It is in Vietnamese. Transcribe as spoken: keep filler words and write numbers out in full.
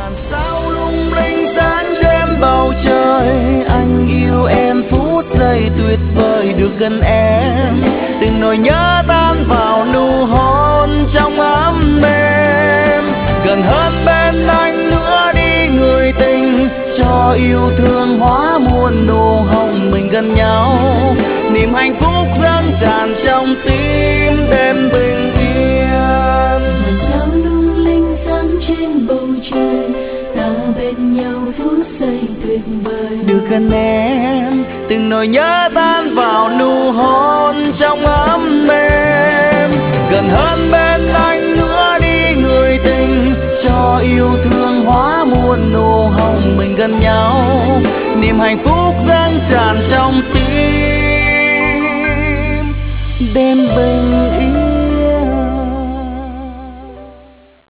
ngàn sao lung linh sáng trên bầu trời, anh yêu em phút giây tuyệt vời được gần em, từng nỗi nhớ tan vào nụ hôn trong ấm êm. Gần hơn bên anh nữa đi người tình, cho yêu thương hóa muôn nụ hồng mình gần nhau, niềm hạnh phúc dâng tràn trong tim đêm bình yên. Ngàn sao lung linh sáng trên bầu trời, ta bên nhau phút giây tuyệt vời được gần em, từng nỗi nhớ tan vào nụ hôn trong ấm êm. Gần hơn bên anh nữa đi người tình, cho yêu thương hóa muôn nụ hồng mình gần nhau, niềm hạnh phúc dâng tràn trong tim đêm bình yên.